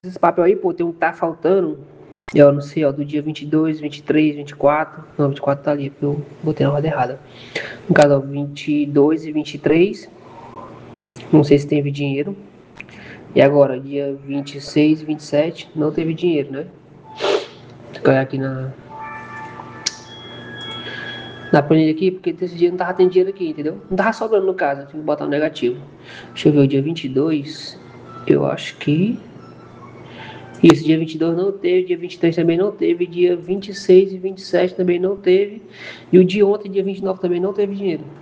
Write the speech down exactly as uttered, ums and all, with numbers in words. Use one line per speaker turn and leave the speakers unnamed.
Esse papel aí, pô, tem um que tá faltando. Eu não sei, ó, do dia vinte e dois, vinte e três, vinte e quatro. Não, vinte e quatro tá ali, porque eu botei na roda errada. No caso, ó, vinte e dois e vinte e três. Não sei se teve dinheiro. E agora, dia vinte e seis e vinte e sete, não teve dinheiro, né? Vou olhar aqui na, na planilha aqui, porque esse dia não tava tendo dinheiro aqui, entendeu? Não tava sobrando no caso, tem que botar um negativo. Deixa eu ver, o dia vinte e dois, eu acho que... Isso, dia vinte e dois não teve, dia vinte e três também não teve, dia vinte e seis e vinte e sete também não teve, e o de ontem, dia vinte e nove, também não teve dinheiro.